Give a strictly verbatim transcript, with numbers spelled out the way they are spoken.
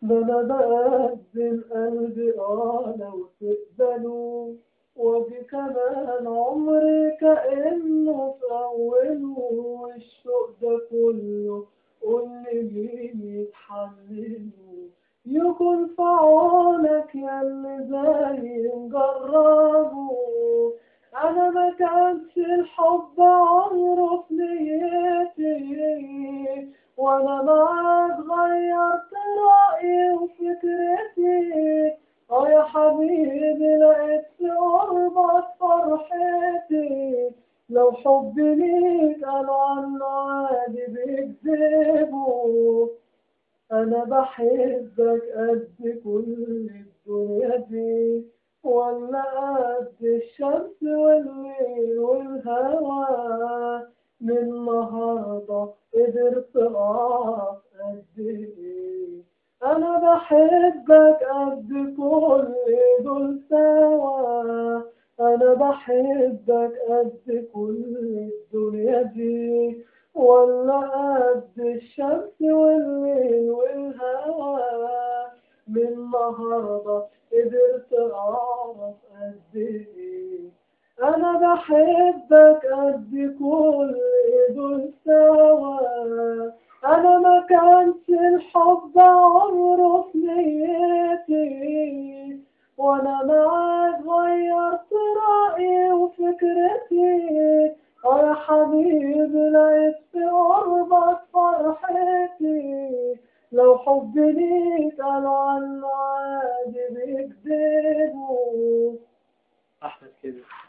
ده أنا بقدم قلبي آه لو تقبلوا، وأدي كمان عمري كأنه في أوله، والشوق ده كله قولي مين يتحمله، يكون في عونك ياللي زي مجربه. أنا ما كانش الحب عمره في نيتي، وأنا معاك غيرت رأيي وفكرتي، آه يا حبيبي لقيت في قربك فرحتي. لو حبي ليك قالوا عنه عادي بيكذبوا، أنا بحبك قد كل الدنيا دي، ولا قد الشمس والليل والهوى. من النهاردة قدرت أعرف قد إيه أنا بحبك قد كل دول سوا. أنا بحبك قد كل الدنيا دي، ولا قد الشمس والليل والهوى. من النهاردة قدرت أعرف قد إيه أنا بحبك قد كل دول سوا. أنا ما كانش الحب عمره في نيتي، وأنا معاك غيرت رأيي وفكرتي، آه يا حبيبي لقيت في قربك فرحتي. لو حبي ليك قالوا عنه عادي بيكذبوا. أحمد كده.